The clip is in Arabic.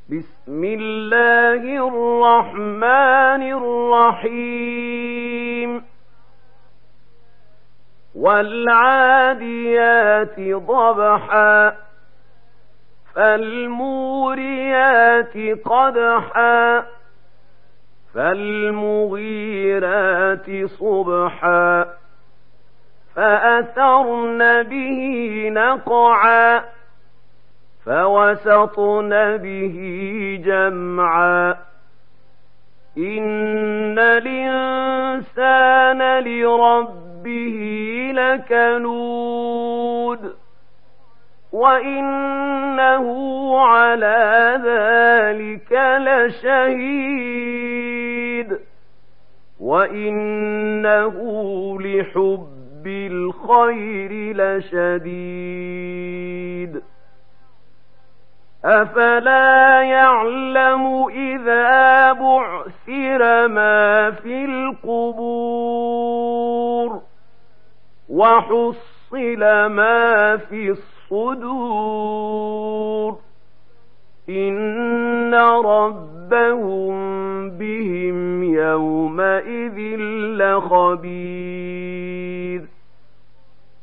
بسم الله الرحمن الرحيم والعاديات ضبحا فالموريات قدحا فالمغيرات صبحا فأثرن به نقعا فوسطن به جمعا إن الإنسان لربه لكنود وإنه على ذلك لشهيد وإنه لحب الخير لشديد أفلا يعلم إذا بعثر ما في القبور وحصل ما في الصدور إن ربهم بهم يومئذ لخبير